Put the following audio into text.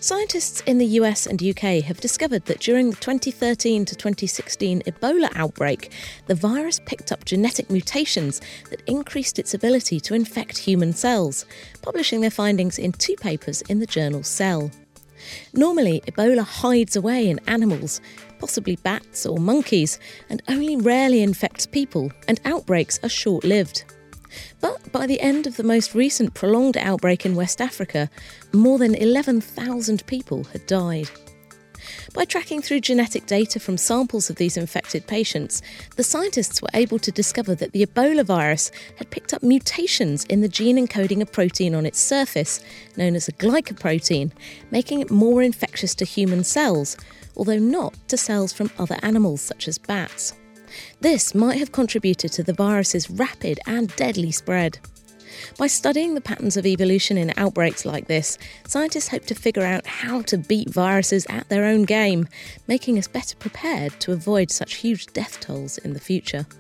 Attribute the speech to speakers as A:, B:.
A: Scientists in the US and UK have discovered that during the 2013 to 2016 Ebola outbreak, the virus picked up genetic mutations that increased its ability to infect human cells, publishing their findings in 2 papers in the journal Cell. Normally, Ebola hides away in animals, possibly bats or monkeys, and only rarely infects people, and outbreaks are short-lived. But by the end of the most recent prolonged outbreak in West Africa, more than 11,000 people had died. By tracking through genetic data from samples of these infected patients, the scientists were able to discover that the Ebola virus had picked up mutations in the gene encoding a protein on its surface, known as a glycoprotein, making it more infectious to human cells, although not to cells from other animals such as bats. This might have contributed to the virus's rapid and deadly spread. By studying the patterns of evolution in outbreaks like this, scientists hope to figure out how to beat viruses at their own game, making us better prepared to avoid such huge death tolls in the future.